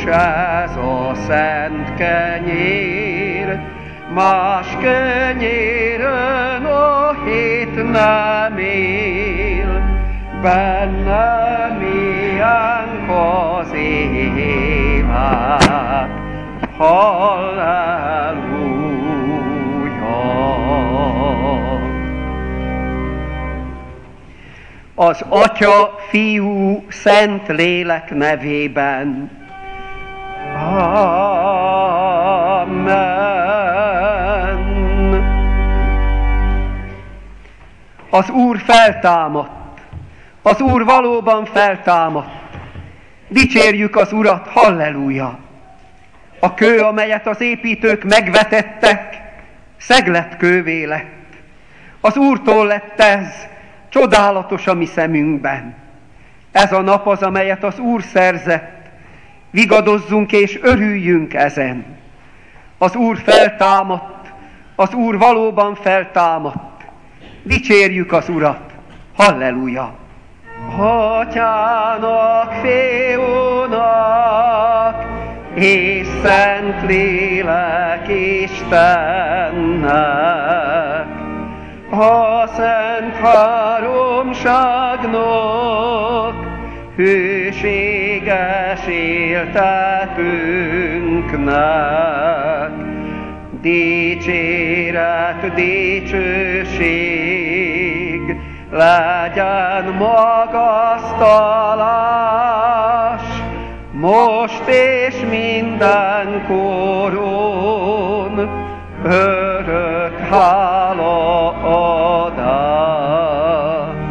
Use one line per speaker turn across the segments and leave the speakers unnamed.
ez a szent kenyér, más kenyéren a hét nem él, bennem ilyenk az élet. Halleluja! Az Atya, Fiú, Szent Lélek nevében. Amen. Az Úr feltámadt. Az Úr valóban feltámadt. Dicsérjük az Urat, halleluja! A kő, amelyet az építők megvetettek, szegletkővé lett. Az Úrtól lett ez, csodálatos a mi szemünkben. Ez a nap az, amelyet az Úr szerzett, vigadozzunk és örüljünk ezen. Az Úr feltámadt, az Úr valóban feltámadt. Dicsérjük az Urat, halleluja! Atyának, Fiúnak, és Szentlélek Istennek, a Szent Háromságnak, hűséges éltetőnknek, dicséret, dicsőség, legyen magasztalás, most és mindenkoron, örök hálaadás.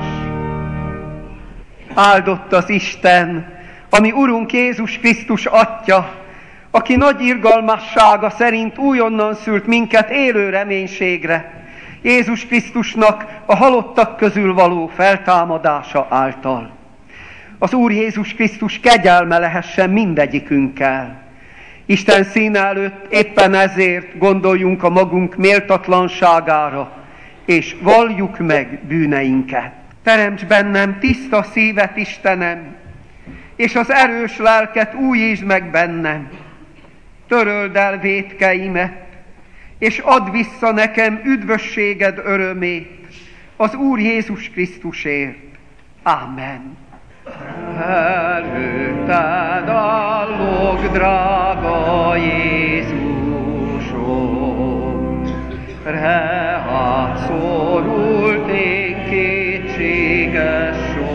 Áldott az Isten, ami Urunk Jézus Krisztus Atya, aki nagy irgalmassága szerint újonnan szült minket élő reménységre, Jézus Krisztusnak a halottak közül való feltámadása által. Az Úr Jézus Krisztus kegyelme lehessen mindegyikünkkel. Isten színe előtt éppen ezért gondoljunk a magunk méltatlanságára, és valljuk meg bűneinket. Teremts bennem tiszta szívet, Istenem, és az erős lelket újítsd meg bennem. Töröld el vétkeimet, és add vissza nekem üdvösséged örömét az Úr Jézus Krisztusért. Ámen. Előtted állok, drága Jézusom, reád szorult én kétséges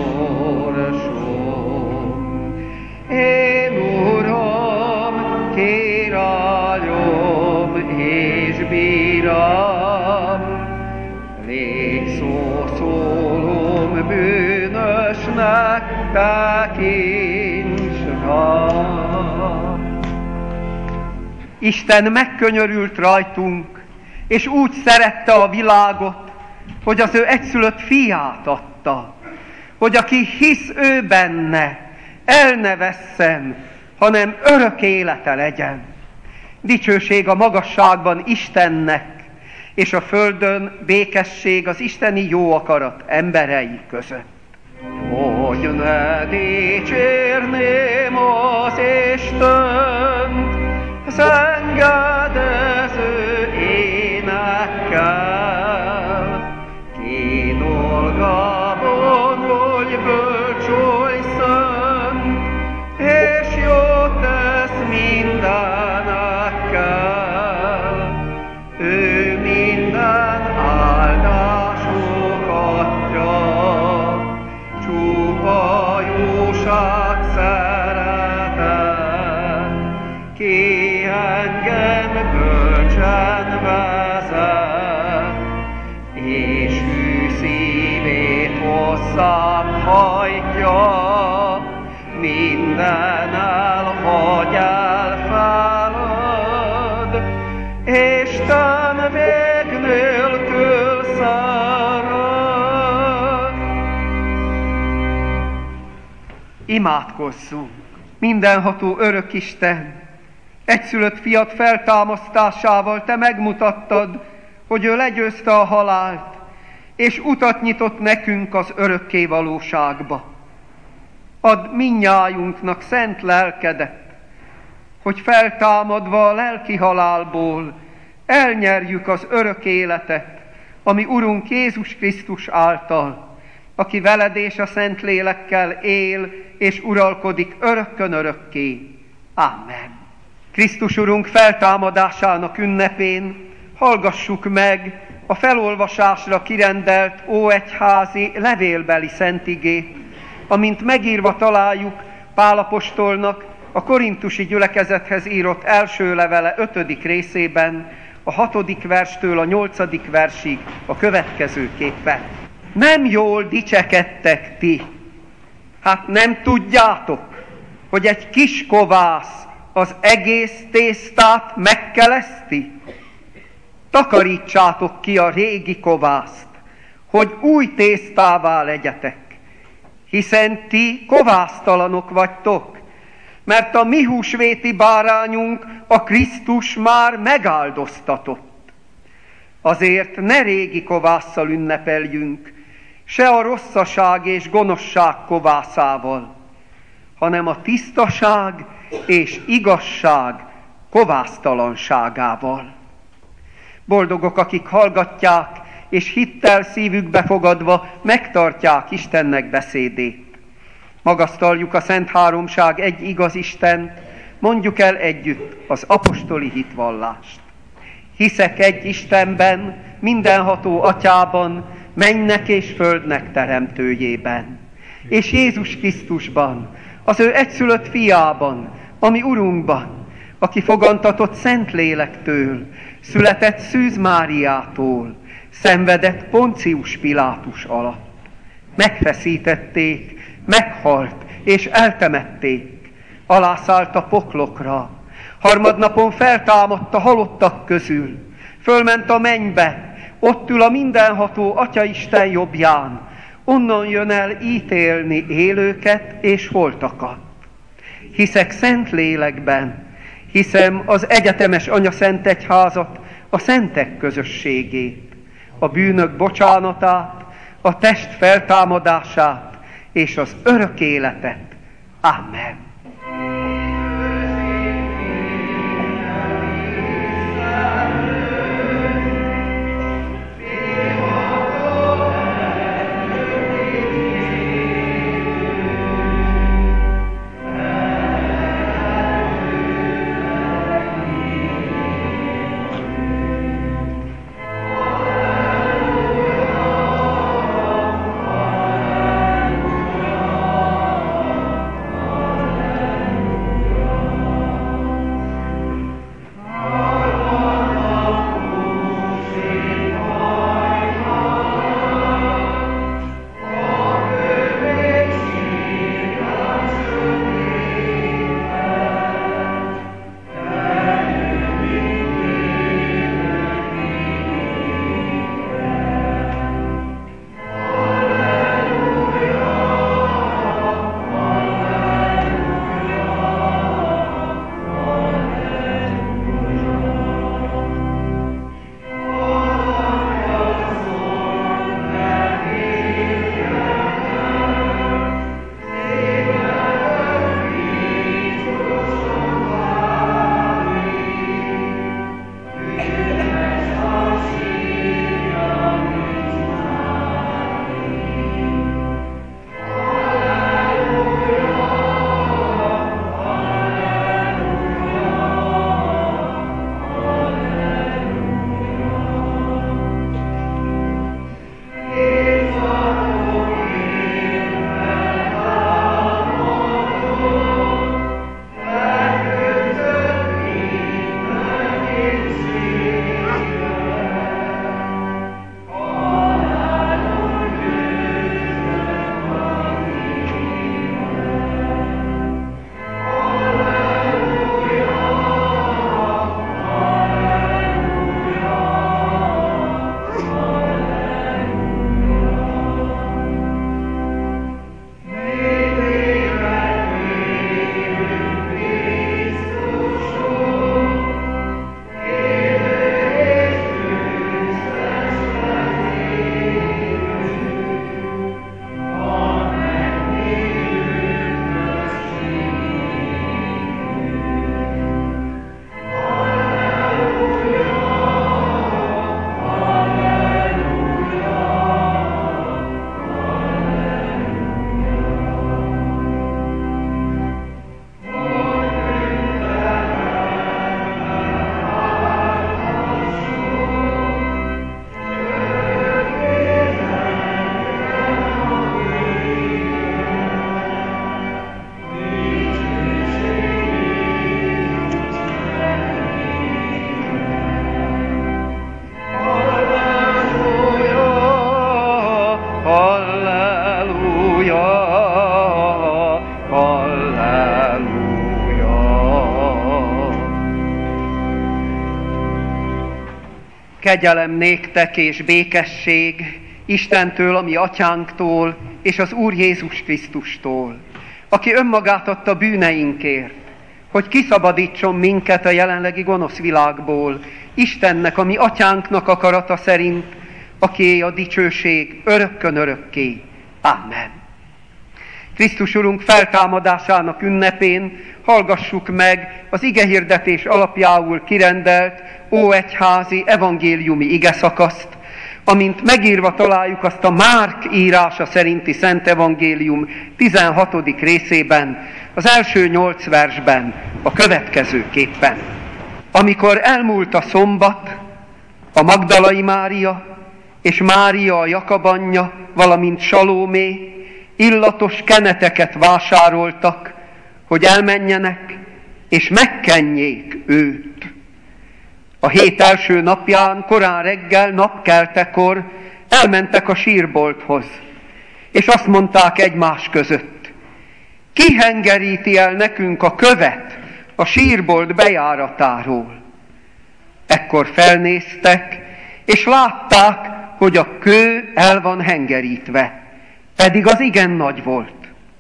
sorsom. Én, Uram, kéralom és bíram, légy szószólom bűnösnek, tekints rám. Isten megkönyörült rajtunk, és úgy szerette a világot, hogy az ő egyszülött fiát adta, hogy aki hisz ő benne, el ne vesszen, hanem örök élete legyen. Dicsőség a magasságban Istennek, és a földön békesség az isteni jó akarat emberei között. Hogy ne dicsérném az Istent, zengedező énekkel, ki dolgában, hogy bölcs, oly szent, és jót tesz mindenekkel. Ő minden áldások adja, csupa jóság szeretet, ki engem bölcsen vezet, és hű szívét hozzám hajtja, minden elhagy elfeled, Isten vég nélkül szeret. Imádkozzunk! Mindenható örök Isten, egyszülött fiat feltámasztásával te megmutattad, hogy ő legyőzte a halált, és utat nyitott nekünk az örökké valóságba. Add mindnyájunknak szent lelkedet, hogy feltámadva a lelki halálból elnyerjük az örök életet, ami Urunk Jézus Krisztus által, aki veled és a Szentlélekkel él és uralkodik örökkön örökké. Amen. Krisztus Urunk feltámadásának ünnepén hallgassuk meg a felolvasásra kirendelt óegyházi levélbeli szentigét, amint megírva találjuk Pál apostolnak a korintusi gyülekezethez írott első levele 5. részében, a 6. verstől a 8. versig a következőképpen. Nem jól dicsekedtek ti. Hát nem tudjátok, hogy egy kis kovász az egész tésztát megkeleszti? Takarítsátok ki a régi kovászt, hogy új tésztává legyetek, hiszen ti kovásztalanok vagytok, mert a mi húsvéti bárányunk, a Krisztus már megáldoztatott. Azért ne régi kovásszal ünnepeljünk, se a rosszaság és gonoszság kovászával, hanem a tisztaság és igazság kovásztalanságával. Boldogok, akik hallgatják, és hittel szívükbe fogadva megtartják Istennek beszédét. Magasztaljuk a Szent Háromság egy igaz Istent, mondjuk el együtt az apostoli hitvallást. Hiszek egy Istenben, mindenható Atyában, mennynek és földnek teremtőjében, és Jézus Krisztusban, az ő egyszülött fiában, ami Urunkban, aki fogantatott Szentlélektől, született Szűz Máriától, szenvedett Poncius Pilátus alatt. Megfeszítették, meghalt és eltemették, alászállt a poklokra, harmadnapon feltámadt a halottak közül, fölment a mennybe, ott ül a mindenható Atyaisten jobbján, onnan jön el ítélni élőket és holtakat. Hiszek szent lélekben, hiszem az egyetemes Anyaszent Egyházat, a szentek közösségét, a bűnök bocsánatát, a test feltámadását és az örök életet. Amen. Kegyelem néktek és békesség Istentől, a mi atyánktól, és az Úr Jézus Krisztustól, aki önmagát adta bűneinkért, hogy kiszabadítson minket a jelenlegi gonosz világból, Istennek, a mi atyánknak akarata szerint, akié a dicsőség örökkön örökké. Amen. Krisztus Urunk feltámadásának ünnepén hallgassuk meg az igehirdetés alapjául kirendelt óegyházi evangéliumi igeszakaszt, amint megírva találjuk azt a Márk írása szerinti Szent Evangélium 16. részében, az első 8 versben, a következőképpen. Amikor elmúlt a szombat, a Magdalai Mária és Mária a Jakab anyja, valamint Salómé illatos keneteket vásároltak, hogy elmenjenek és megkenjék őt. A hét első napján, korán reggel, napkeltekor elmentek a sírbolthoz, és azt mondták egymás között: ki hengeríti el nekünk a követ a sírbolt bejáratáról? Ekkor felnéztek, és látták, hogy a kő el van hengerítve, pedig az igen nagy volt.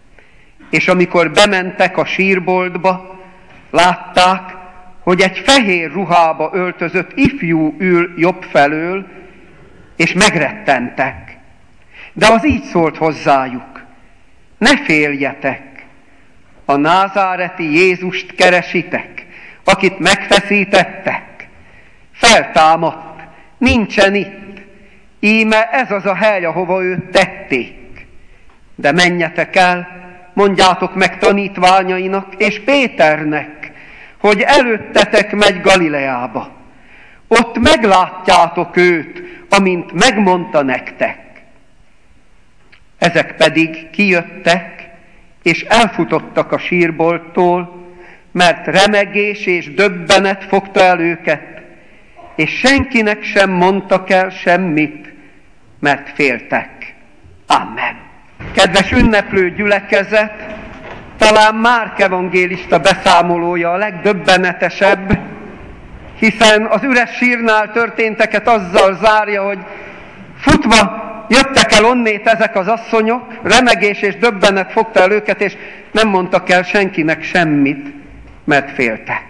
És amikor bementek a sírboltba, látták, hogy egy fehér ruhába öltözött ifjú ül jobb felől, és megrettentek. De az így szólt hozzájuk: ne féljetek, a názáreti Jézust keresitek, akit megfeszítettek. Feltámadt, nincsen itt, íme ez az a hely, ahova őt tették. De menjetek el, mondjátok meg tanítványainak és Péternek, hogy előttetek megy Galileába. Ott meglátjátok őt, amint megmondta nektek. Ezek pedig kijöttek, és elfutottak a sírbolttól, mert remegés és döbbenet fogta el őket, és senkinek sem mondtak el semmit, mert féltek. Amen. Kedves ünneplő gyülekezet, talán Márk evangélista beszámolója a legdöbbenetesebb, hiszen az üres sírnál történteket azzal zárja, hogy futva jöttek el onnét ezek az asszonyok, remegés és döbbenet fogta el őket, és nem mondtak el senkinek semmit, mert féltek.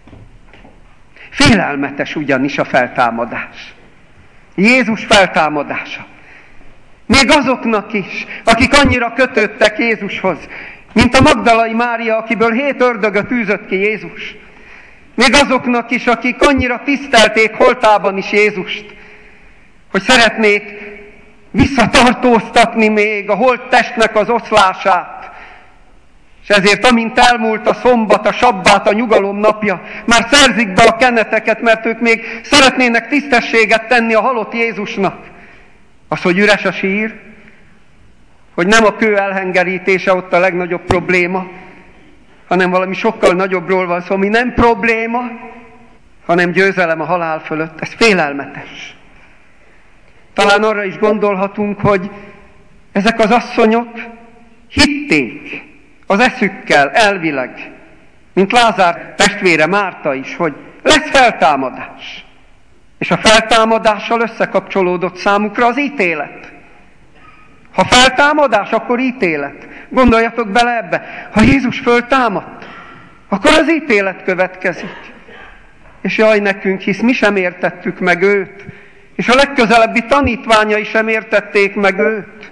Félelmetes ugyanis a feltámadás. Jézus feltámadása. Még azoknak is, akik annyira kötődtek Jézushoz, mint a Magdalai Mária, akiből 7 ördögöt űzött ki Jézus. Még azoknak is, akik annyira tisztelték holtában is Jézust, hogy szeretnék visszatartóztatni még a holt testnek az oszlását. És ezért amint elmúlt a szombat, a sabbát, a nyugalom napja, már szerzik be a keneteket, mert ők még szeretnének tisztességet tenni a halott Jézusnak. Az, hogy üres a sír, hogy nem a kő elhengerítése ott a legnagyobb probléma, hanem valami sokkal nagyobbról van szó, ami nem probléma, hanem győzelem a halál fölött. Ez félelmetes. Talán arra is gondolhatunk, hogy ezek az asszonyok hitték az eszükkel elvileg, mint Lázár testvére Márta is, hogy lesz feltámadás. És a feltámadással összekapcsolódott számukra az ítélet. Ha feltámadás, akkor ítélet. Gondoljatok bele ebbe. Ha Jézus föltámadt, akkor az ítélet következik. És jaj nekünk, hisz mi sem értettük meg őt, és a legközelebbi tanítványai sem értették meg őt.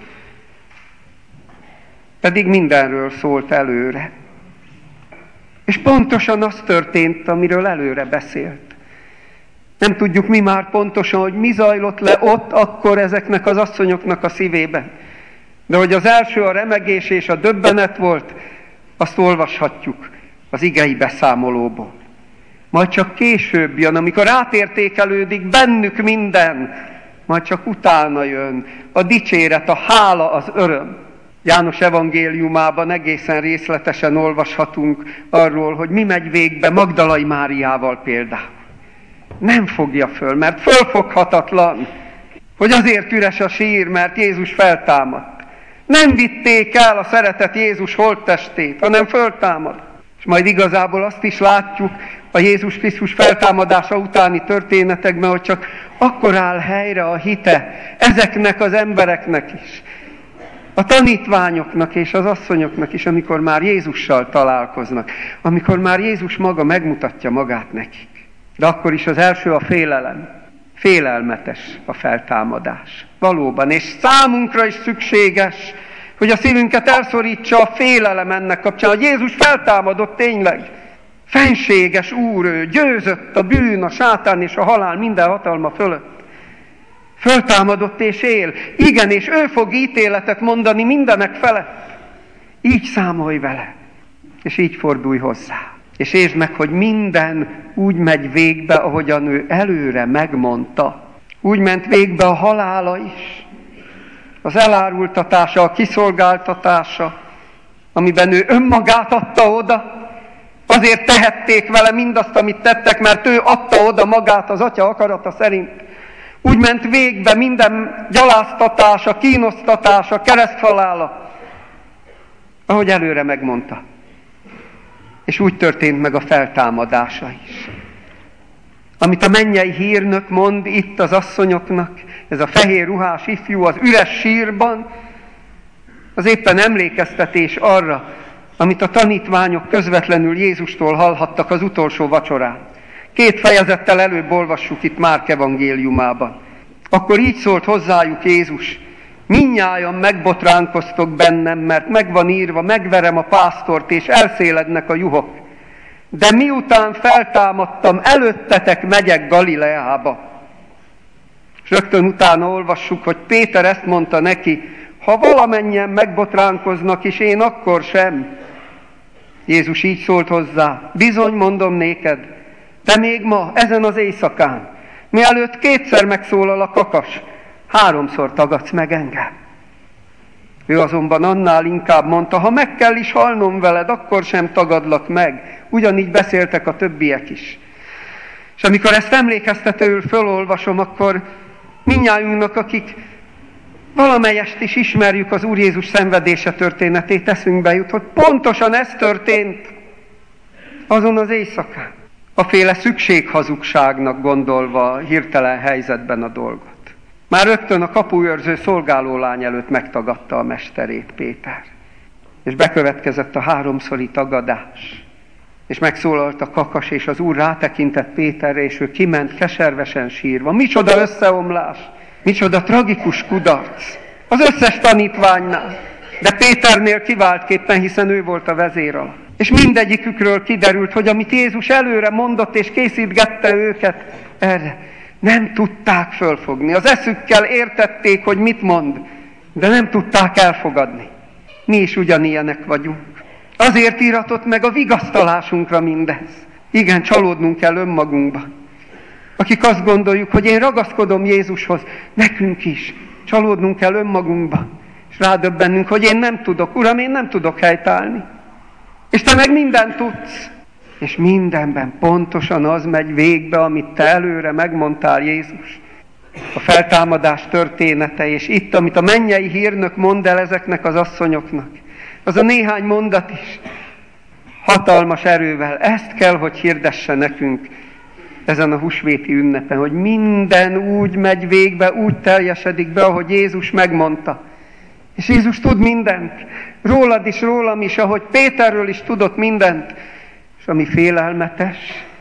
Pedig mindenről szólt előre. És pontosan az történt, amiről előre beszélt. Nem tudjuk mi már pontosan, hogy mi zajlott le ott akkor ezeknek az asszonyoknak a szívében. De hogy az első a remegés és a döbbenet volt, azt olvashatjuk az igei beszámolóból. Majd csak később jön, amikor átértékelődik bennük minden, majd csak utána jön a dicséret, a hála, az öröm. János evangéliumában egészen részletesen olvashatunk arról, hogy mi megy végbe Magdalai Máriával például. Nem fogja föl, mert fölfoghatatlan, hogy azért üres a sír, mert Jézus feltámadt. Nem vitték el a szeretett Jézus holttestét, hanem föltámad. És majd igazából azt is látjuk a Jézus Krisztus feltámadása utáni történetekben, hogy csak akkor áll helyre a hite ezeknek az embereknek is, a tanítványoknak és az asszonyoknak is, amikor már Jézussal találkoznak, amikor már Jézus maga megmutatja magát nekik. De akkor is az első a félelem. Félelmetes a feltámadás. Valóban, és számunkra is szükséges, hogy a szívünket elszorítsa a félelem ennek kapcsán, hogy Jézus feltámadott tényleg. Fenséges Úr, ő győzött a bűn, a sátán és a halál minden hatalma fölött. Föltámadott és él. Igen, és ő fog ítéletet mondani mindenek felett. Így számolj vele, és így fordulj hozzá. És értsd meg, hogy minden úgy megy végbe, ahogyan ő előre megmondta. Úgy ment végbe a halála is. Az elárultatása, a kiszolgáltatása, amiben ő önmagát adta oda. Azért tehették vele mindazt, amit tettek, mert ő adta oda magát az Atya akarata szerint. Úgy ment végbe minden gyaláztatása, kínosztatása, kereszthalála, ahogy előre megmondta. És úgy történt meg a feltámadása is. Amit a mennyei hírnök mond itt az asszonyoknak, ez a fehér ruhás ifjú az üres sírban, az éppen emlékeztetés arra, amit a tanítványok közvetlenül Jézustól hallhattak az utolsó vacsorán. 2 fejezettel előbb olvassuk itt Márk evangéliumában. Akkor így szólt hozzájuk Jézus: mindnyájan megbotránkoztok bennem, mert megvan írva, megverem a pásztort, és elszélednek a juhok. De miután feltámadtam, előttetek megyek Galileába. És rögtön utána olvassuk, hogy Péter ezt mondta neki: ha valamennyien megbotránkoznak, és én akkor sem. Jézus így szólt hozzá: bizony mondom néked, de még ma, ezen az éjszakán, mielőtt 2-szer megszólal a kakas, 3-szor tagadsz meg engem. Ő azonban annál inkább mondta: ha meg kell is halnom veled, akkor sem tagadlak meg. Ugyanígy beszéltek a többiek is. És amikor ezt emlékeztetőül fölolvasom, akkor mindnyájunknak, akik valamelyest is ismerjük az Úr Jézus szenvedése történetét, eszünkbe jut, hogy pontosan ez történt azon az éjszakán. Aféle szükséghazugságnak gondolva a hirtelen helyzetben a dolgot. Már rögtön a kapuőrző szolgálólány előtt megtagadta a mesterét Péter. És bekövetkezett a 3-szori tagadás. És megszólalt a kakas, és az Úr rátekintett Péterre, és ő kiment keservesen sírva. Micsoda összeomlás! Micsoda tragikus kudarc! Az összes tanítványnál, de Péternél kiváltképpen, hiszen ő volt a vezér alatt. És mindegyikükről kiderült, hogy amit Jézus előre mondott és készítgette őket erre, nem tudták fölfogni. Az eszükkel értették, hogy mit mond, de nem tudták elfogadni. Mi is ugyanilyenek vagyunk. Azért íratott meg a vigasztalásunkra mindez. Igen, csalódnunk kell önmagunkba. Akik azt gondoljuk, hogy én ragaszkodom Jézushoz, nekünk is csalódnunk kell önmagunkba. És rádöbbennünk, hogy én nem tudok. Uram, én nem tudok helytállni. És te meg mindent tudsz. És mindenben pontosan az megy végbe, amit te előre megmondtál, Jézus. A feltámadás története, és itt, amit a mennyei hírnök mond el ezeknek az asszonyoknak, az a néhány mondat is hatalmas erővel. Ezt kell, hogy hirdesse nekünk ezen a húsvéti ünnepen, hogy minden úgy megy végbe, úgy teljesedik be, ahogy Jézus megmondta. És Jézus tud mindent. Rólad is, rólam is, ahogy Péterről is tudott mindent. És ami félelmetes,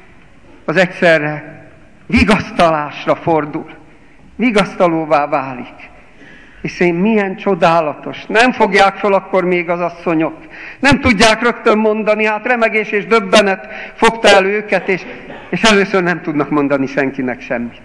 az egyszerre vigasztalásra fordul. Vigasztalóvá válik. És én milyen csodálatos. Nem fogják fel akkor még az asszonyok. Nem tudják rögtön mondani, hát remegés és döbbenet fogta el őket, és először nem tudnak mondani senkinek semmit.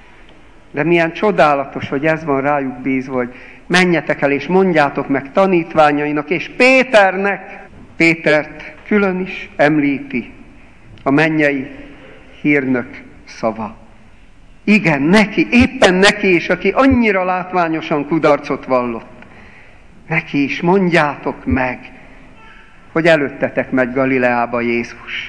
De milyen csodálatos, hogy ez van rájuk bízva, hogy menjetek el és mondjátok meg tanítványainak, és Péternek. Pétert külön is említi a mennyei hírnök szava. Igen, neki, éppen neki is, aki annyira látványosan kudarcot vallott. Neki is mondjátok meg, hogy előttetek megy Galileába Jézus.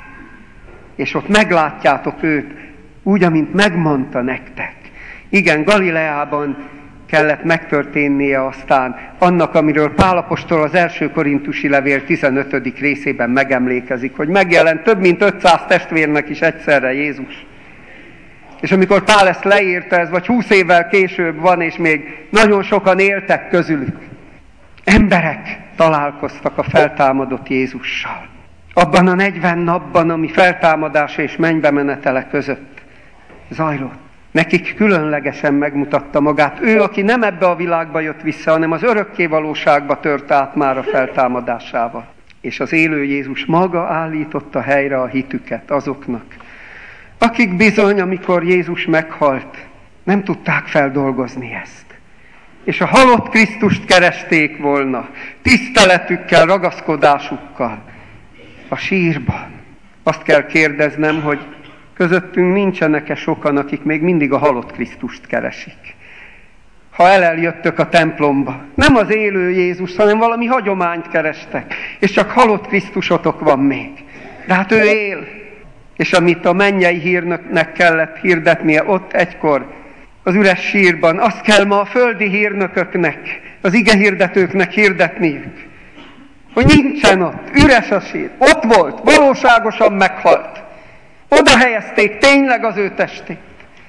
És ott meglátjátok őt, úgy, amint megmondta nektek. Igen, Galileában kellett megtörténnie aztán annak, amiről Pál apostol az 1. Korintusi levél 15. részében megemlékezik, hogy megjelent több mint 500 testvérnek is egyszerre Jézus. És amikor Pál ezt leírta, ez vagy 20 évvel később van, és még nagyon sokan éltek közülük. Emberek találkoztak a feltámadott Jézussal. Abban a 40 napban, ami feltámadása és mennybe menetele között zajlott. Nekik különlegesen megmutatta magát. Ő, aki nem ebbe a világba jött vissza, hanem az örökké valóságba tört át már a feltámadásával. És az élő Jézus maga állította helyre a hitüket azoknak, akik bizony, amikor Jézus meghalt, nem tudták feldolgozni ezt. És a halott Krisztust keresték volna, tiszteletükkel, ragaszkodásukkal a sírban. Azt kell kérdeznem, hogy közöttünk nincsenek-e sokan, akik még mindig a halott Krisztust keresik. Ha eljöttök a templomba, nem az élő Jézus, hanem valami hagyományt kerestek, és csak halott Krisztusotok van még. De hát ő él, és amit a mennyei hírnöknek kellett hirdetnie ott egykor, az üres sírban, azt kell ma a földi hírnököknek, az igehirdetőknek hirdetniük, hogy nincsen ott, üres a sír, ott volt, valóságosan meghalt. Oda helyezték tényleg az ő testét.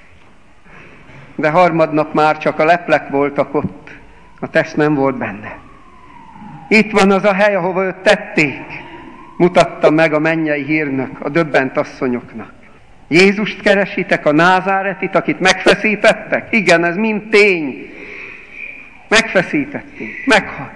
De harmadnap már csak a leplek voltak ott, a test nem volt benne. Itt van az a hely, ahova őt tették, mutatta meg a mennyei hírnök a döbbent asszonyoknak. Jézust keresitek, a názáretit, akit megfeszítettek? Igen, ez mind tény. Megfeszítették, meghalt.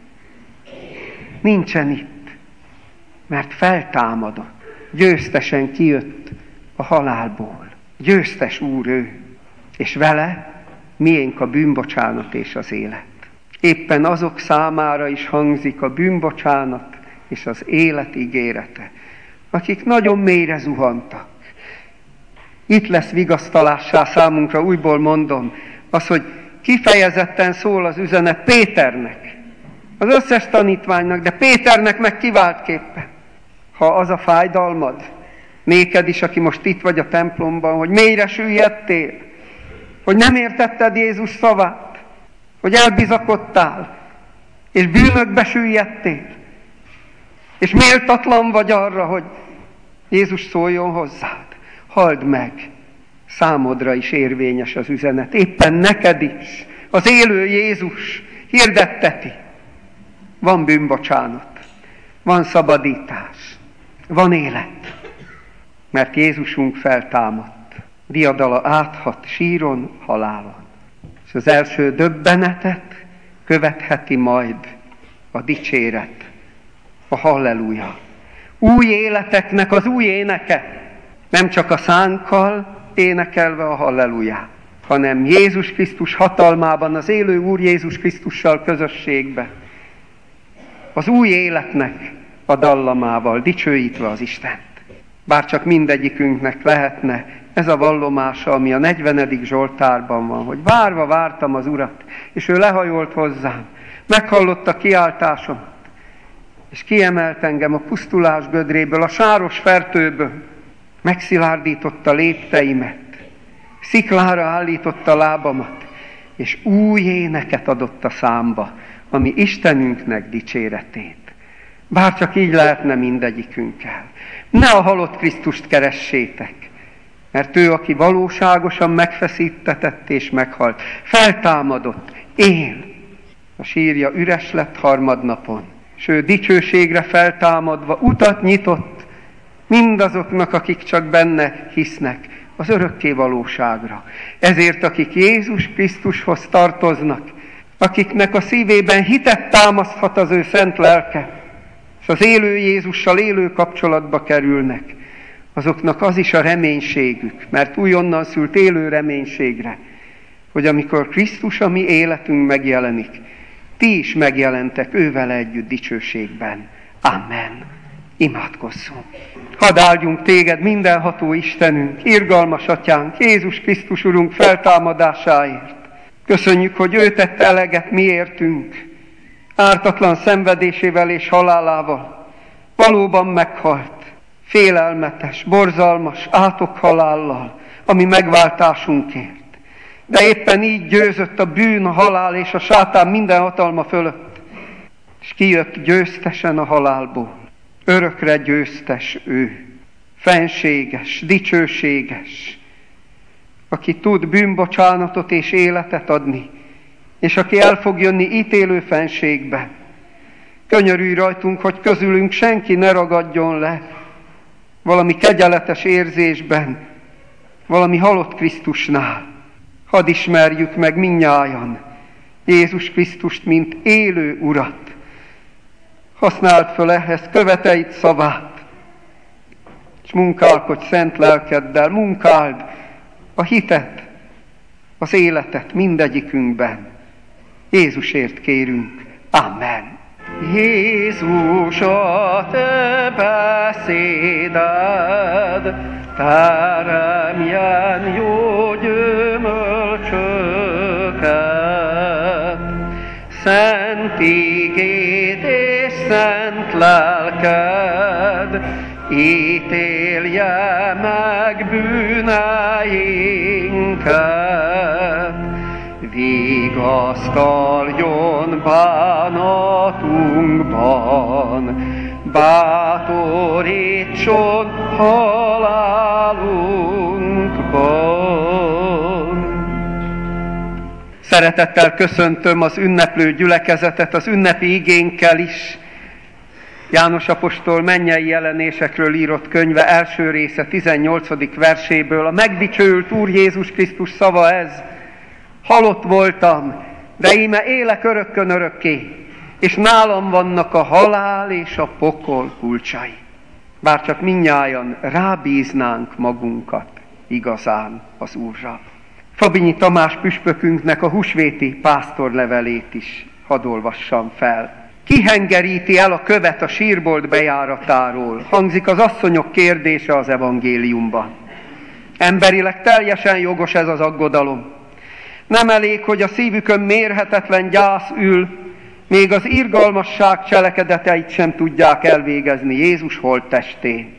Nincsen itt, mert feltámadott. Győztesen kijött a halálból. Győztes Úr ő. És vele miénk a bűnbocsánat és az élet. Éppen azok számára is hangzik a bűnbocsánat és az élet ígérete, akik nagyon mélyre zuhantak. Itt lesz vigasztalássá számunkra, újból mondom, az, hogy kifejezetten szól az üzenet Péternek, az összes tanítványnak, de Péternek meg kiváltképpen. Ha az a fájdalmad, néked is, aki most itt vagy a templomban, hogy mélyre süllyedtél, hogy nem értetted Jézus szavát, hogy elbizakodtál, és bűnökbe süllyedtél, és méltatlan vagy arra, hogy Jézus szóljon hozzád. Halld meg, számodra is érvényes az üzenet, éppen neked is. Az élő Jézus hirdetteti. Van bűnbocsánat, van szabadítás, van élet, mert Jézusunk feltámadt, diadala áthat síron, halálon. És az első döbbenetet követheti majd a dicséret, a halleluja. Új életeknek az új éneke, nem csak a szánkkal énekelve a halleluját, hanem Jézus Krisztus hatalmában, az élő Úr Jézus Krisztussal közösségbe, az új életnek a dallamával, dicsőítve az Istent. Bár csak mindegyikünknek lehetne ez a vallomása, ami a 40. Zsoltárban van, hogy várva vártam az Urat, és ő lehajolt hozzám, meghallotta kiáltásomat, és kiemelt engem a pusztulás gödréből, a sáros fertőből, megszilárdította lépteimet, sziklára állította lábamat, és új éneket adott a számba, ami Istenünknek dicséretét. Bár csak így lehetne mindegyikünkkel. Ne a halott Krisztust keressétek, mert ő, aki valóságosan megfeszítetett és meghalt, feltámadott, él. A sírja üres lett harmadnapon, és ő dicsőségre feltámadva utat nyitott mindazoknak, akik csak benne hisznek, az örökké valóságra. Ezért, akik Jézus Krisztushoz tartoznak, akiknek a szívében hitet támaszthat az ő szent lelke, és az élő Jézussal élő kapcsolatba kerülnek, azoknak az is a reménységük, mert újonnan szült élő reménységre, hogy amikor Krisztus a mi életünk megjelenik, ti is megjelentek ővele együtt dicsőségben. Amen. Imádkozzunk. Hadd áldjunk téged, mindenható Istenünk, irgalmas atyánk, Jézus Krisztus Urunk feltámadásáért. Köszönjük, hogy ő tette eleget miértünk, ártatlan szenvedésével és halálával. Valóban meghalt, félelmetes, borzalmas, átok halállal, ami megváltásunkért. De éppen így győzött a bűn, a halál és a sátán minden hatalma fölött, és kijött győztesen a halálból. Örökre győztes ő, fenséges, dicsőséges, aki tud bűnbocsánatot és életet adni, és aki el fog jönni ítélő fenségbe. Könyörülj rajtunk, hogy közülünk senki ne ragadjon le valami kegyeletes érzésben, valami halott Krisztusnál. Hadd ismerjük meg mindnyájan Jézus Krisztust, mint élő Urat. Használd föl ehhez követeid szavát, és munkálkodj szent lelkeddel, munkáld a hitet, az életet mindegyikünkben. Jézusért kérünk. Amen. Jézus, a te beszéded teremjen jó gyümölcsöket. Szent igéd és szent lelked ítélje meg bűneinket. Vigasztaljon bánatunkban, bátorítson halálunkban. Szeretettel köszöntöm az ünneplő gyülekezetet, az ünnepi igénkkel is. János apostol mennyei jelenésekről írott könyve első része 18. verséből. A megdicsőült Úr Jézus Krisztus szava ez: halott voltam, de íme élek örökkön örökké, és nálam vannak a halál és a pokol kulcsai. Bárcsak mindnyájan rábíznánk magunkat igazán az Úrra. Fabinyi Tamás püspökünknek a húsvéti pásztorlevelét is hadd olvassam fel. Kihengeríti el a követ a sírbolt bejáratáról? Hangzik az asszonyok kérdése az evangéliumban. Emberileg teljesen jogos ez az aggodalom. Nem elég, hogy a szívükön mérhetetlen gyász ül, még az irgalmasság cselekedeteit sem tudják elvégezni Jézus holttestén.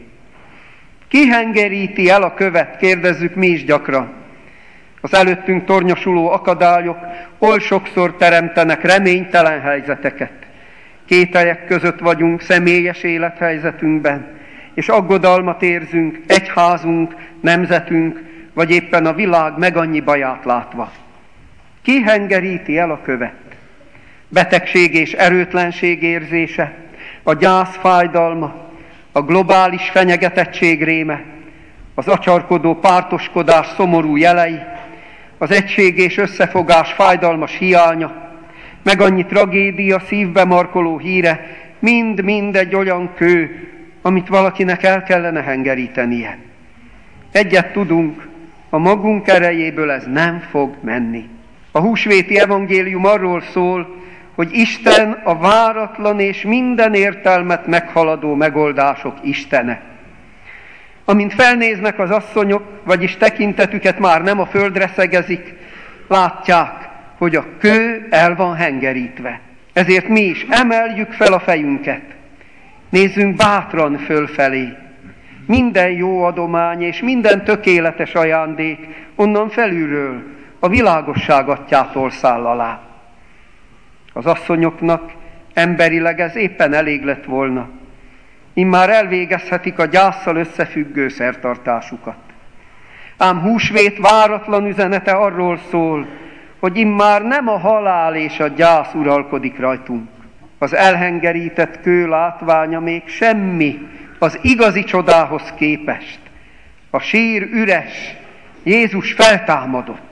Kihengeríti el a követ, kérdezzük mi is gyakran. Az előttünk tornyosuló akadályok oly sokszor teremtenek reménytelen helyzeteket. Kételyek között vagyunk személyes élethelyzetünkben, és aggodalmat érzünk egyházunk, nemzetünk, vagy éppen a világ megannyi baját látva. Kihengeríti el a követ? Betegség és erőtlenség érzése, a gyász fájdalma, a globális fenyegetettség réme, az acsarkodó pártoskodás szomorú jelei, az egység és összefogás fájdalmas hiánya, meg annyi tragédia szívbe markoló híre, mind-mind egy olyan kő, amit valakinek el kellene hengerítenie. Egyet tudunk, a magunk erejéből ez nem fog menni. A húsvéti evangélium arról szól, hogy Isten a váratlan és minden értelmet meghaladó megoldások istene. Amint felnéznek az asszonyok, vagyis tekintetüket már nem a földre szegezik, látják, hogy a kő el van hengerítve. Ezért mi is emeljük fel a fejünket. Nézzünk bátran fölfelé. Minden jó adomány és minden tökéletes ajándék onnan felülről, a világosság atyától száll alá. Az asszonyoknak emberileg ez éppen elég lett volna. Immár elvégezhetik a gyásszal összefüggő szertartásukat. Ám húsvét váratlan üzenete arról szól, hogy immár nem a halál és a gyász uralkodik rajtunk. Az elhengerített kő látványa még semmi az igazi csodához képest. A sír üres, Jézus feltámadott.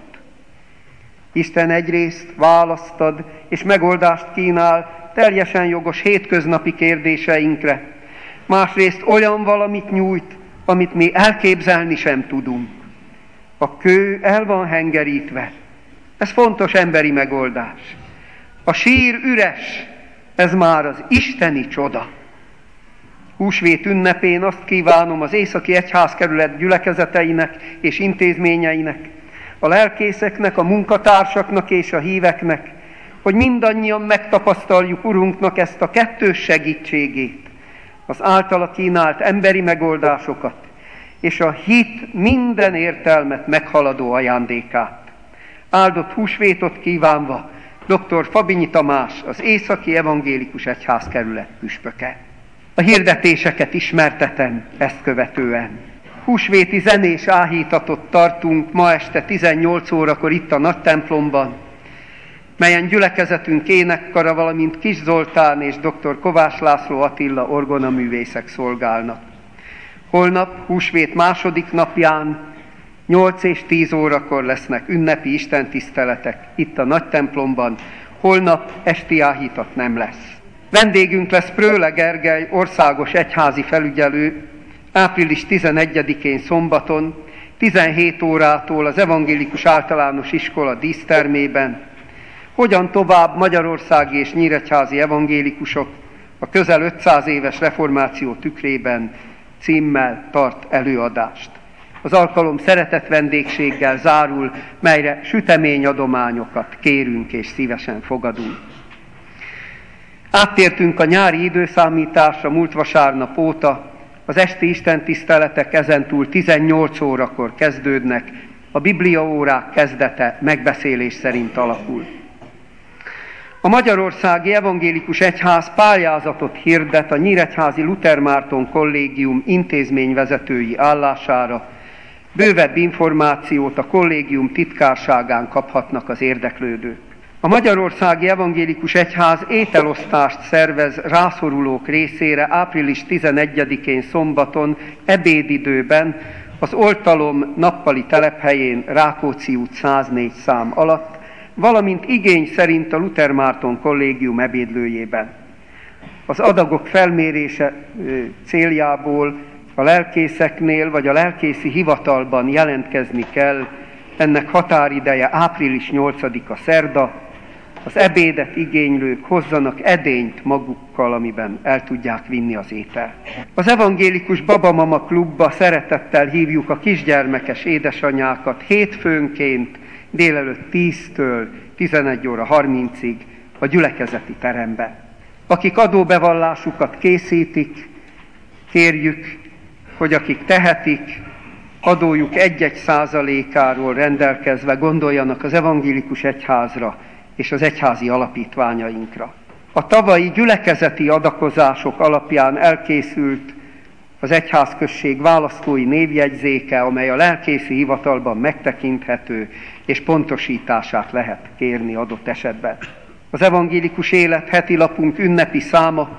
Isten egyrészt választ ad és megoldást kínál teljesen jogos hétköznapi kérdéseinkre, másrészt olyan valamit nyújt, amit mi elképzelni sem tudunk. A kő el van hengerítve. Ez fontos emberi megoldás. A sír üres, ez már az isteni csoda. Húsvét ünnepén azt kívánom az Északi Egyházkerület gyülekezeteinek és intézményeinek, a lelkészeknek, a munkatársaknak és a híveknek, hogy mindannyian megtapasztaljuk Urunknak ezt a kettős segítségét, az általa kínált emberi megoldásokat, és a hit minden értelmet meghaladó ajándékát. Áldott húsvétot kívánva, dr. Fabinyi Tamás, az Északi Evangélikus Egyházkerület püspöke. A hirdetéseket ismertetem ezt követően. Húsvéti zenés áhítatot tartunk ma este 18 órakor itt a nagy templomban, melyen gyülekezetünk énekkara, valamint Kis Zoltán és dr. Kovács László Attila orgonaművészek szolgálnak. Holnap, húsvét második napján 8 és 10 órakor lesznek ünnepi istentiszteletek itt a nagy templomban, holnap esti áhítat nem lesz. Vendégünk lesz Prőle Gergely, országos egyházi felügyelő, április 11-én szombaton, 17 órától az Evangélikus Általános Iskola dísztermében. Hogyan tovább magyarországi és nyíregyházi evangélikusok a közel 500 éves reformáció tükrében címmel tart előadást. Az alkalom szeretett vendégséggel zárul, melyre süteményadományokat kérünk és szívesen fogadunk. Áttértünk a nyári időszámításra múlt vasárnap óta, az esti istentiszteletek ezentúl 18 órakor kezdődnek, a bibliaórák kezdete megbeszélés szerint alakul. A Magyarországi Evangélikus Egyház pályázatot hirdet a Nyíregyházi Luther Márton Kollégium intézményvezetői állására. Bővebb információt a kollégium titkárságán kaphatnak az érdeklődők. A Magyarországi Evangélikus Egyház ételosztást szervez rászorulók részére április 11-én szombaton ebédidőben az Oltalom nappali telephelyén Rákóczi út 104 szám alatt, valamint igény szerint a Luther Márton Kollégium ebédlőjében. Az adagok felmérése céljából a lelkészeknél vagy a lelkészi hivatalban jelentkezni kell, ennek határideje április 8-a szerda, az ebédet igénylők hozzanak edényt magukkal, amiben el tudják vinni az ételt. Az Evangélikus Babamama Klubba szeretettel hívjuk a kisgyermekes édesanyákat hétfőnként délelőtt 10-től 11 óra 30-ig a gyülekezeti terembe. Akik adóbevallásukat készítik, kérjük, hogy akik tehetik, adójuk 1-1%-áról rendelkezve gondoljanak az evangélikus egyházra és az egyházi alapítványainkra. A tavalyi gyülekezeti adakozások alapján elkészült az egyházközség választói névjegyzéke, amely a lelkészi hivatalban megtekinthető, és pontosítását lehet kérni adott esetben. Az Evangélikus Élet heti lapunk ünnepi száma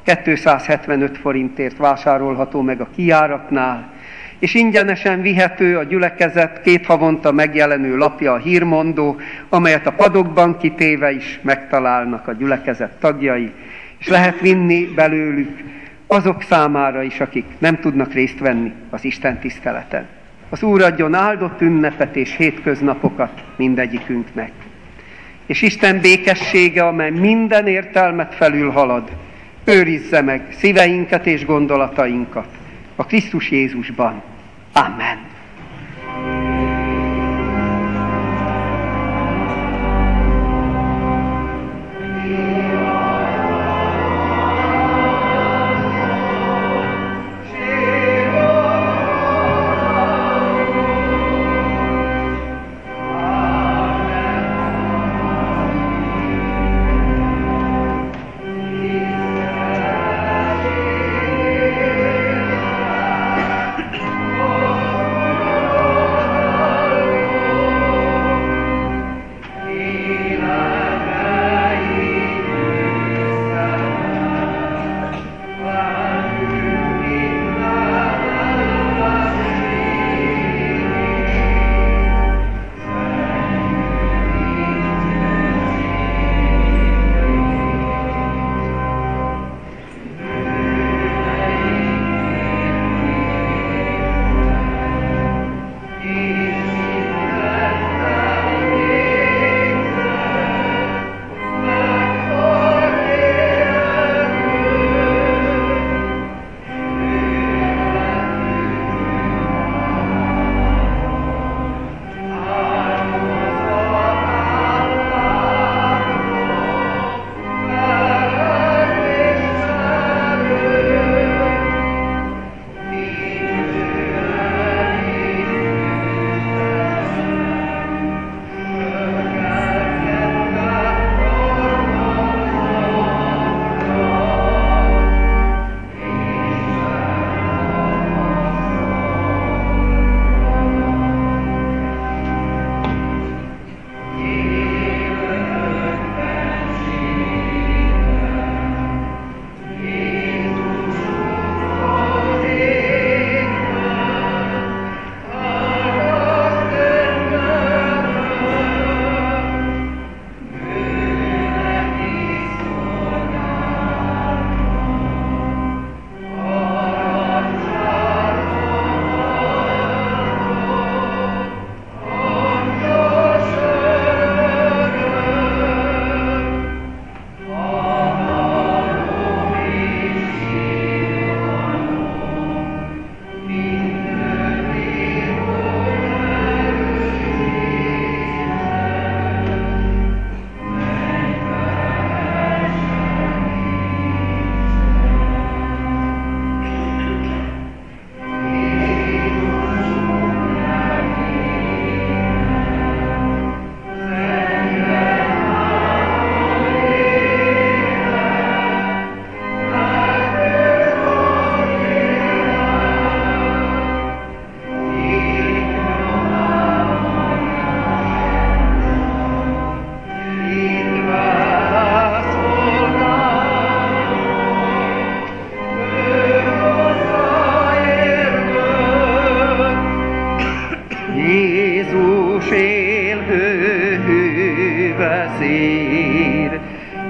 275 forintért vásárolható meg a kijáratnál, és ingyenesen vihető a gyülekezet 2 havonta megjelenő lapja, a Hírmondó, amelyet a padokban kitéve is megtalálnak a gyülekezet tagjai, és lehet vinni belőlük azok számára is, akik nem tudnak részt venni az istentiszteleten. Az Úr adjon áldott ünnepet és hétköznapokat mindegyikünknek. És Isten békessége, amely minden értelmet felülhalad, őrizze meg szíveinket és gondolatainkat a Krisztus Jézusban. Amen.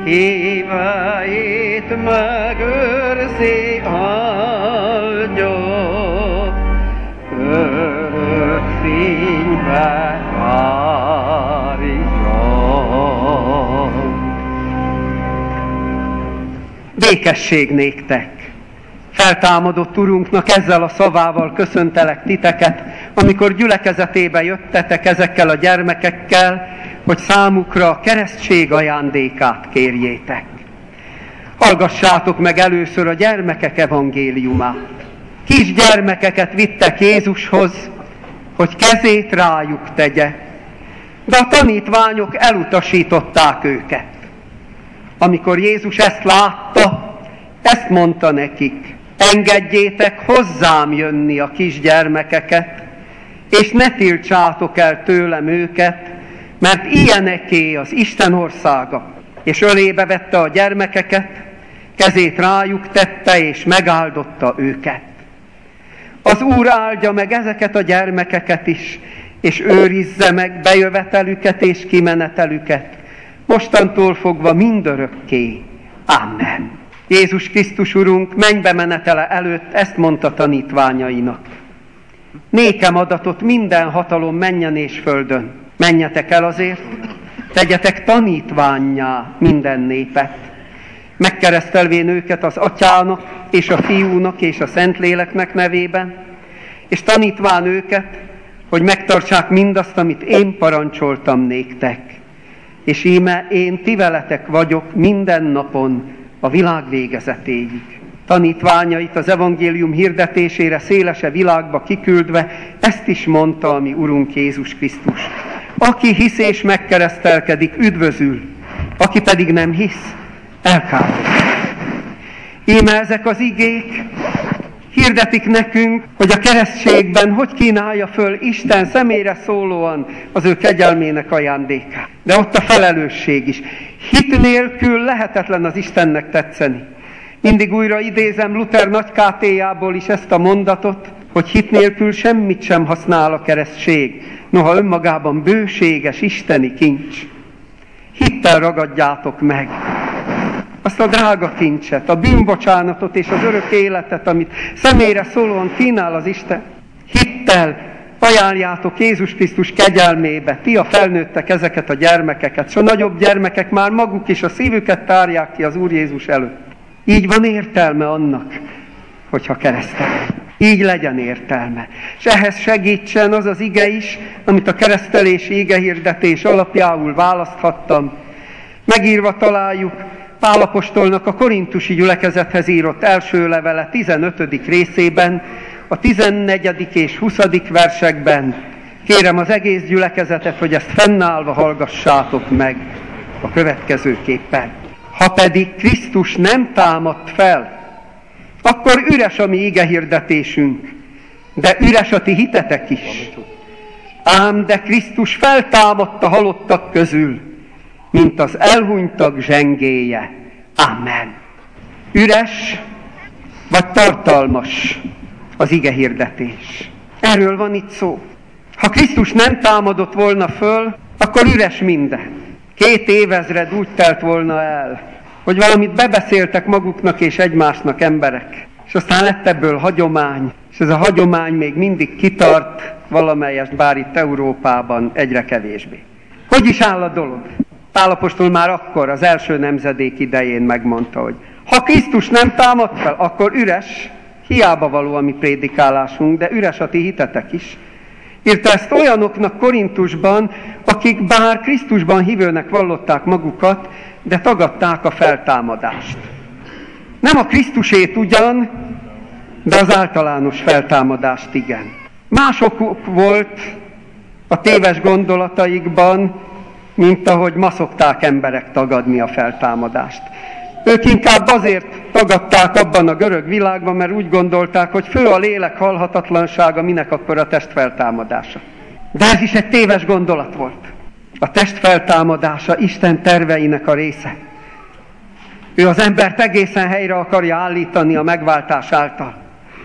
híveit megőrzi áldja, örök fénybe várja. Békesség néktek! Feltámadott Urunknak ezzel a szavával köszöntelek titeket, amikor gyülekezetébe jöttetek ezekkel a gyermekekkel, hogy számukra a keresztség ajándékát kérjétek. Hallgassátok meg először a gyermekek evangéliumát. Kisgyermekeket vittek Jézushoz, hogy kezét rájuk tegye, de a tanítványok elutasították őket. Amikor Jézus ezt látta, ezt mondta nekik: engedjétek hozzám jönni a kisgyermekeket, és ne tiltsátok el tőlem őket, mert ilyeneké az Isten országa. És ölébe vette a gyermekeket, kezét rájuk tette, és megáldotta őket. Az Úr áldja meg ezeket a gyermekeket is, és őrizze meg bejövetelüket és kimenetelüket, mostantól fogva mindörökké. Amen. Jézus Krisztus Urunk mennybe menetele előtt ezt mondta tanítványainak: nékem adatot minden hatalom mennyen és földön. Menjetek el azért, tegyetek tanítvánnyá minden népet, megkeresztelvén őket az Atyának és a Fiúnak és a Szentléleknek nevében, és tanítván őket, hogy megtartsák mindazt, amit én parancsoltam néktek. És íme én ti veletek vagyok minden napon a világ végezetéig. Tanítványait az evangélium hirdetésére szélese világba kiküldve ezt is mondta a mi Urunk Jézus Krisztus: aki hisz és megkeresztelkedik, üdvözül, aki pedig nem hisz, elkározik. Íme ezek az igék hirdetik nekünk, hogy a keresztségben hogy kínálja föl Isten személyre szólóan az ő kegyelmének ajándékát. De ott a felelősség is. Hit nélkül lehetetlen az Istennek tetszeni. Mindig újra idézem Luther nagykátéjából is ezt a mondatot, hogy hit nélkül semmit sem használ a keresztség, noha önmagában bőséges isteni kincs. Hittel ragadjátok meg azt a drága kincset, a bűnbocsánatot és az örök életet, amit személyre szólóan kínál az Isten. Hittel ajánljátok Jézus Krisztus kegyelmébe, ti a felnőttek ezeket a gyermekeket, s a nagyobb gyermekek már maguk is a szívüket tárják ki az Úr Jézus előtt. Így van értelme annak, hogyha keresztelünk. Így legyen értelme. És ehhez segítsen az az ige is, amit a keresztelési igehirdetés alapjául választhattam. Megírva találjuk Pál apostolnak a korintusi gyülekezethez írott első levele 15. részében, a 14. és 20. versekben. Kérem az egész gyülekezetet, hogy ezt fennállva hallgassátok meg a következőképpen. Ha pedig Krisztus nem támadt fel, akkor üres a mi igehirdetésünk, de üres a ti hitetek is. Ám de Krisztus feltámadt a halottak közül, mint az elhunytak zsengéje. Amen. Üres vagy tartalmas az igehirdetés. Erről van itt szó. Ha Krisztus nem támadott volna föl, akkor üres minden. 2 évezred úgy telt volna el, hogy valamit bebeszéltek maguknak és egymásnak emberek. És aztán lett ebből hagyomány, és ez a hagyomány még mindig kitart valamelyest, bár itt Európában egyre kevésbé. Hogy is áll a dolog? Pál apostol már akkor, az első nemzedék idején megmondta, hogy ha Krisztus nem támad fel, akkor üres, hiába való a mi prédikálásunk, de üres a ti hitetek is. Írta ezt olyanoknak Korintusban, akik bár Krisztusban hívőnek vallották magukat, de tagadták a feltámadást. Nem a Krisztusét ugyan, de az általános feltámadást igen. Mások volt a téves gondolataikban, mint ahogy ma szokták emberek tagadni a feltámadást. Ők inkább azért tagadták abban a görög világban, mert úgy gondolták, hogy fő a lélek halhatatlansága, minek akkor a test feltámadása. De ez is egy téves gondolat volt. A test feltámadása Isten terveinek a része. Ő az embert egészen helyre akarja állítani a megváltás által.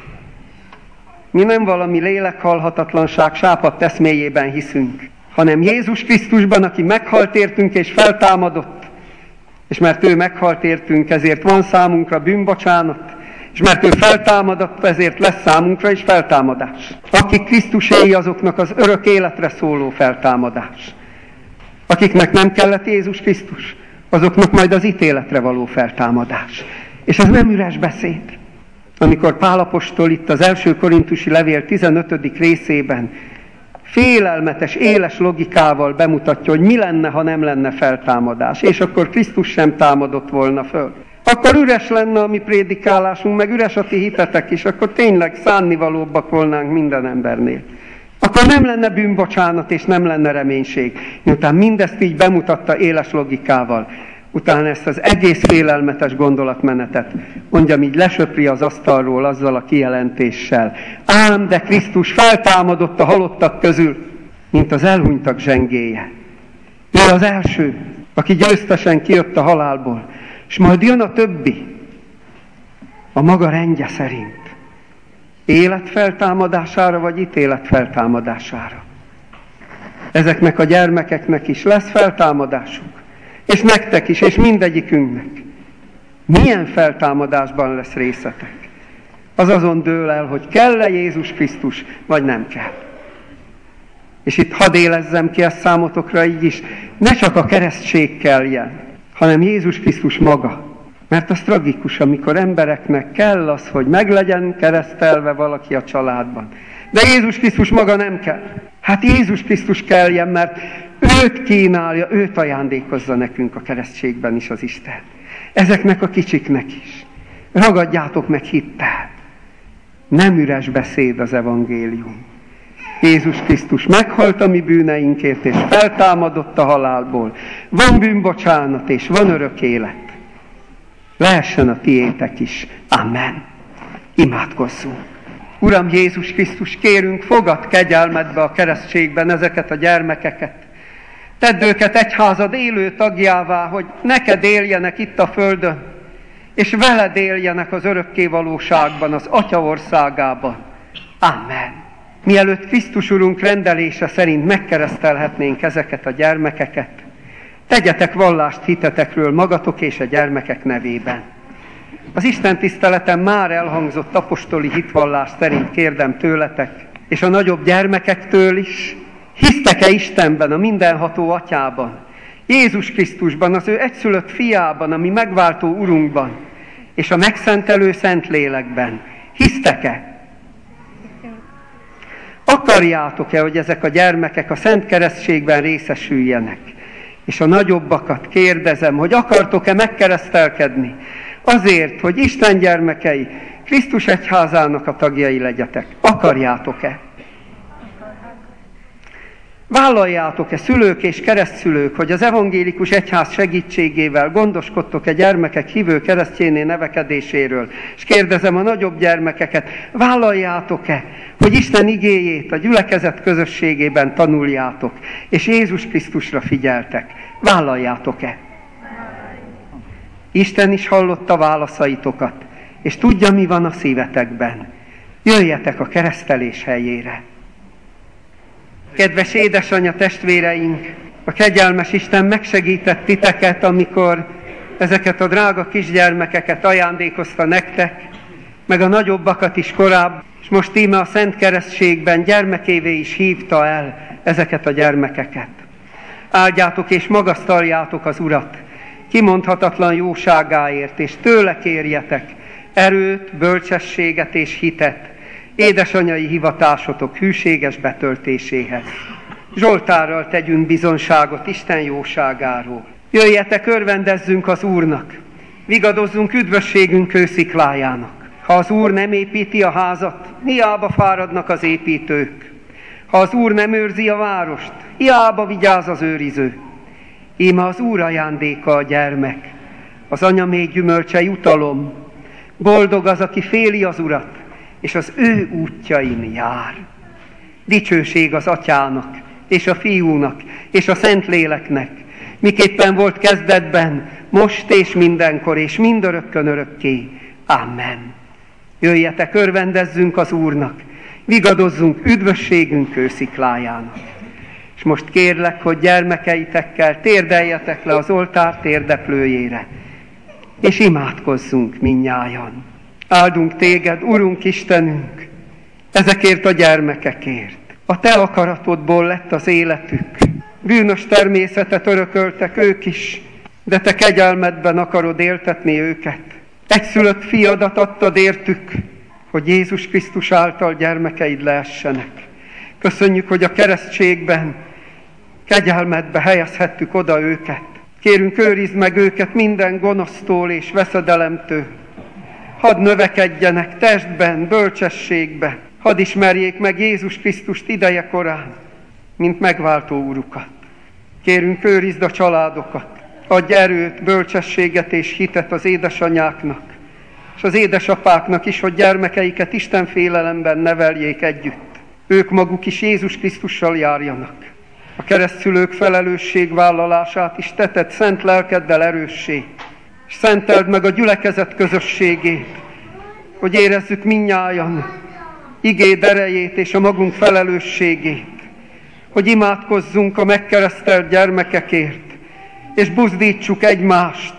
Mi nem valami lélekhalhatatlanság sápadt eszméjében hiszünk, hanem Jézus Krisztusban, aki meghalt értünk és feltámadott, És mert ő meghalt értünk, ezért van számunkra bűnbocsánat, és mert ő feltámadott, ezért lesz számunkra is feltámadás. Akik Krisztuséi, azoknak az örök életre szóló feltámadás. Akiknek nem kellett Jézus Krisztus, azoknak majd az ítéletre való feltámadás. És ez nem üres beszéd. Amikor Pál apostol itt az első korintusi levél 15. részében félelmetes, éles logikával bemutatja, hogy mi lenne, ha nem lenne feltámadás, és akkor Krisztus sem támadott volna föl. Akkor üres lenne a mi prédikálásunk, meg üres a ti hitetek is, akkor tényleg szánnivalóbbak volnánk minden embernél. Akkor nem lenne bűnbocsánat, és nem lenne reménység. Miután mindezt így bemutatta éles logikával, utána ezt az egész félelmetes gondolatmenetet, mondjam így, lesöpri az asztalról azzal a kijelentéssel. Ám, de Krisztus feltámadott a halottak közül, mint az elhunytak zsengéje. Ő az első, aki győztesen kijött a halálból, és majd jön a többi, a maga rendje szerint. Élet feltámadására, vagy ítélet feltámadására. Ezeknek a gyermekeknek is lesz feltámadásuk. És nektek is, és mindegyikünknek. Milyen feltámadásban lesz részetek? Az azon dől el, hogy kell-e Jézus Krisztus, vagy nem kell. És itt hadd élezzem ki ezt számotokra így is, ne csak a keresztség kelljen, hanem Jézus Krisztus maga. Mert az tragikus, amikor embereknek kell az, hogy meglegyen keresztelve valaki a családban. De Jézus Krisztus maga nem kell. Hát Jézus Krisztus kelljen, mert őt kínálja, őt ajándékozza nekünk a keresztségben is az Isten. Ezeknek a kicsiknek is. Ragadjátok meg hittel. Nem üres beszéd az evangélium. Jézus Krisztus meghalt a mi bűneinkért, és feltámadott a halálból. Van bűnbocsánat, és van örök élet. Lehessen a tiétek is. Amen. Imádkozzunk. Uram Jézus Krisztus, kérünk, fogadd kegyelmedbe a keresztségben ezeket a gyermekeket. Tedd őket egyházad élő tagjává, hogy neked éljenek itt a földön, és veled éljenek az örökké valóságban, az Atya országában. Amen. Mielőtt Krisztus Urunk rendelése szerint megkeresztelhetnénk ezeket a gyermekeket, tegyetek vallást hitetekről magatok és a gyermekek nevében. Az Isten tiszteleten már elhangzott apostoli hitvallás szerint kérdem tőletek, és a nagyobb gyermekektől is, hisztek-e Istenben, a mindenható Atyában, Jézus Krisztusban, az ő egyszülött fiában, a mi megváltó Urunkban, és a megszentelő Szentlélekben? Hisztek-e? Akarjátok-e, hogy ezek a gyermekek a szent keresztségben részesüljenek? És a nagyobbakat kérdezem, hogy akartok-e megkeresztelkedni? Azért, hogy Isten gyermekei, Krisztus egyházának a tagjai legyetek. Akarjátok-e? Vállaljátok-e, szülők és keresztszülők, hogy az evangélikus egyház segítségével gondoskodtok-e gyermekek hívő keresztjéné nevekedéséről? És kérdezem a nagyobb gyermekeket, vállaljátok-e, hogy Isten igéjét a gyülekezet közösségében tanuljátok, és Jézus Krisztusra figyeltek? Vállaljátok-e? Isten is hallotta válaszaitokat, és tudja, mi van a szívetekben. Jöjjetek a keresztelés helyére. Kedves édesanyja testvéreink, a kegyelmes Isten megsegített titeket, amikor ezeket a drága kisgyermekeket ajándékozta nektek, meg a nagyobbakat is korábban, és most íme a Szent Keresztségben gyermekévé is hívta el ezeket a gyermekeket. Áldjátok és magasztaljátok az Urat, kimondhatatlan jóságáért, és tőle kérjetek erőt, bölcsességet és hitet, édesanyai hivatásotok hűséges betöltéséhez. Zsoltárral tegyünk bizonságot Isten jóságáról. Jöjjetek, örvendezzünk az Úrnak, vigadozzunk üdvösségünk kősziklájának. Ha az Úr nem építi a házat, hiába fáradnak az építők. Ha az Úr nem őrzi a várost, hiába vigyáz az őriző. Íme az Úr ajándéka a gyermek, az anya mély gyümölcse jutalom. Boldog az, aki féli az Urat, és az ő útjain jár. Dicsőség az Atyának, és a Fiúnak, és a Szentléleknek, miképpen volt kezdetben, most és mindenkor, és mindörökkön örökké. Amen. Jöjjetek, örvendezzünk az Úrnak, vigadozzunk üdvösségünk kősziklájának. És most kérlek, hogy gyermekeitekkel térdeljetek le az oltár térdeplőjére, és imádkozzunk mindnyájan. Áldunk téged, Urunk Istenünk, ezekért a gyermekekért. A te akaratodból lett az életük. Bűnös természetet örököltek ők is, de te kegyelmedben akarod éltetni őket. Egyszülött fiadat adtad értük, hogy Jézus Krisztus által gyermekeid lehessenek. Köszönjük, hogy a keresztségben kegyelmedbe helyezhettük oda őket. Kérünk, őrizd meg őket minden gonosztól és veszedelemtől. Hadd növekedjenek testben, bölcsességbe. Hadd ismerjék meg Jézus Krisztust ideje korán, mint megváltó Urukat. Kérünk, őrizd a családokat. Adj erőt, bölcsességet és hitet az édesanyáknak, és az édesapáknak is, hogy gyermekeiket Isten félelemben neveljék együtt. Ők maguk is Jézus Krisztussal járjanak. A keresztszülők felelősségvállalását is te tedd szent lelkeddel erőssé, és szenteld meg a gyülekezet közösségét, hogy érezzük mindnyájan igéd erejét és a magunk felelősségét, hogy imádkozzunk a megkeresztelt gyermekekért, és buzdítsuk egymást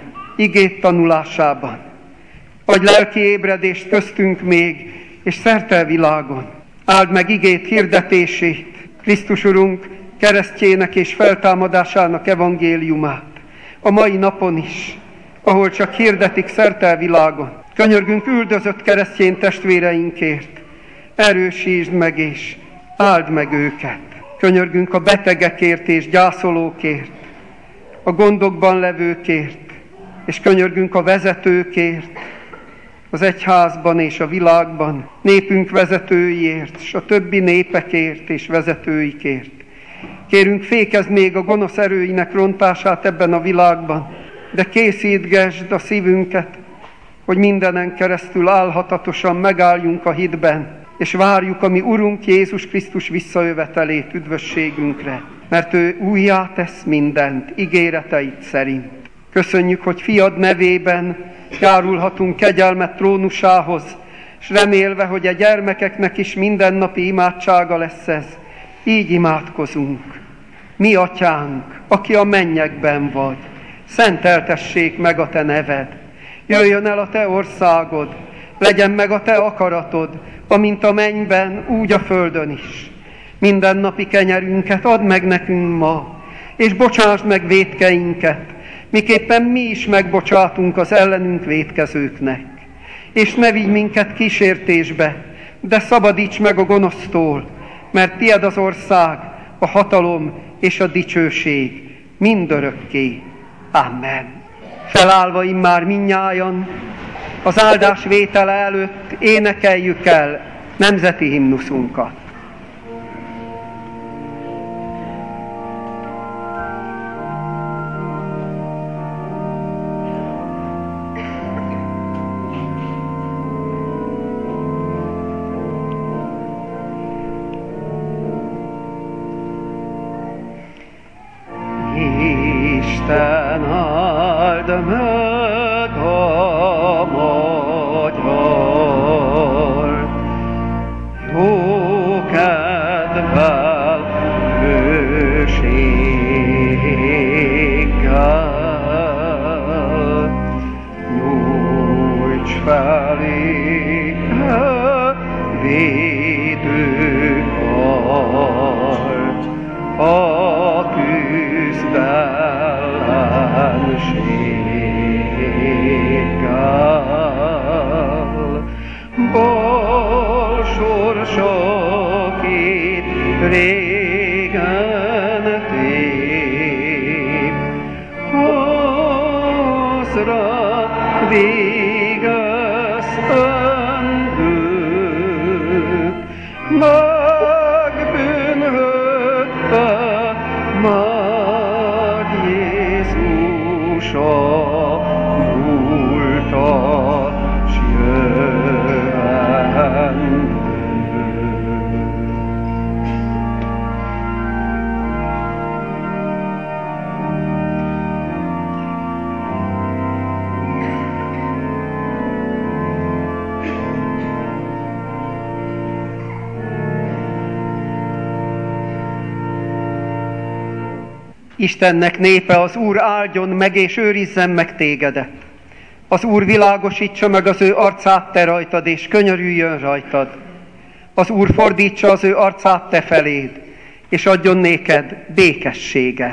igét tanulásában. Adj lelki ébredést köztünk még, és szerte a világon. Áld meg igét hirdetését, Krisztus Urunk keresztjének és feltámadásának evangéliumát, a mai napon is, ahol csak hirdetik szerte a világon. Könyörgünk üldözött keresztény testvéreinkért, erősítsd meg és áld meg őket. Könyörgünk a betegekért és gyászolókért, a gondokban levőkért, és könyörgünk a vezetőkért, az egyházban és a világban, népünk vezetőiért, és a többi népekért és vezetőikért. Kérünk, fékezd még a gonosz erőinek rontását ebben a világban, de készítgesd a szívünket, hogy mindenen keresztül álhatatosan megálljunk a hitben, és várjuk a mi Urunk Jézus Krisztus visszajövetelét üdvösségünkre, mert ő újjá tesz mindent ígéreteid szerint. Köszönjük, hogy fiad nevében járulhatunk kegyelmet trónusához, és remélve, hogy a gyermekeknek is mindennapi imádsága lesz ez. Így imádkozunk. Mi atyánk, aki a mennyekben vagy, szenteltessék meg a te neved. Jöjjön el a te országod, legyen meg a te akaratod, amint a mennyben, úgy a földön is. Mindennapi kenyerünket add meg nekünk ma, és bocsásd meg vétkeinket, miképpen mi is megbocsátunk az ellenünk vétkezőknek. És ne vigy minket kísértésbe, de szabadíts meg a gonosztól, mert tied az ország, a hatalom és a dicsőség mindörökké. Amen. Felállva immár mindnyájan, az áldás vétele előtt énekeljük el nemzeti himnuszunkat. Isten áld meg a magyart, jó kedvel, hőséggel, nyújts felé védőkart, a küzdelenséggel. Bal sorsokét régen tép, hozra végeztendők, megbűnhödte már Jézus a múltat s jövendőt. Istennek népe, az Úr áldjon meg és őrizzen meg tégedet. Az Úr világosítsa meg az ő arcát te rajtad, és könyörüljön rajtad. Az Úr fordítsa az ő arcát te feléd, és adjon néked békességet.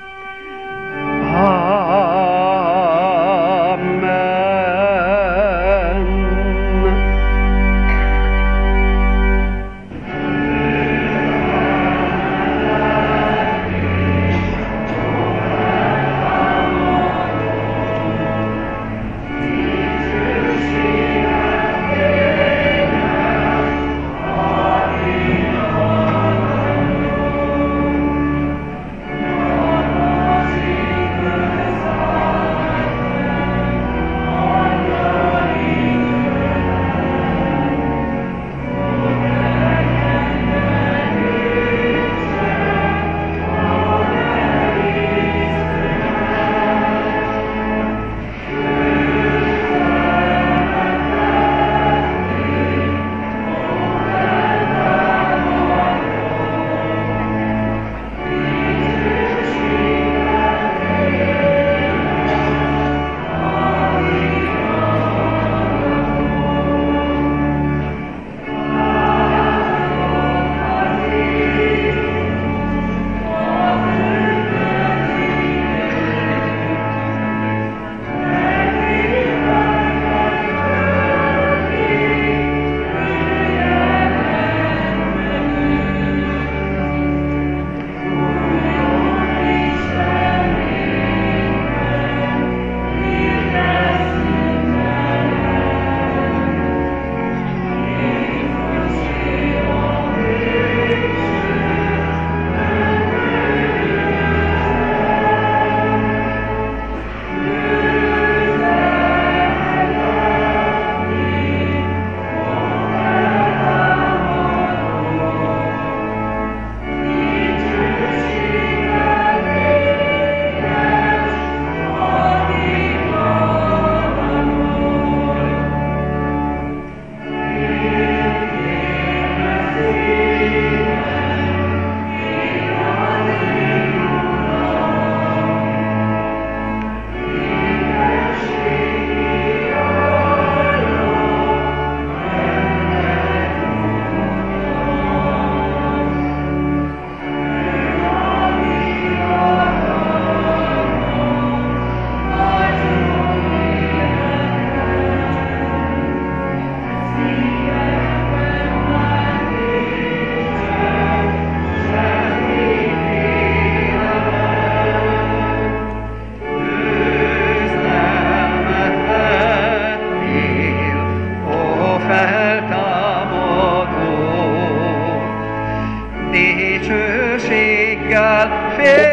dicsőséggel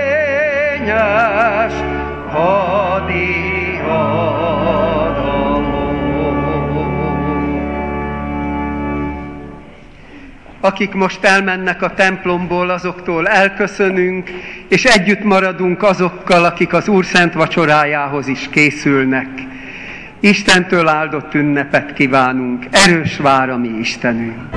fényes hadiadalom.
Akik most elmennek a templomból, azoktól elköszönünk, és együtt maradunk azokkal, akik az Úr szent vacsorájához is készülnek. Istentől áldott ünnepet kívánunk, erős vár a mi Istenünk!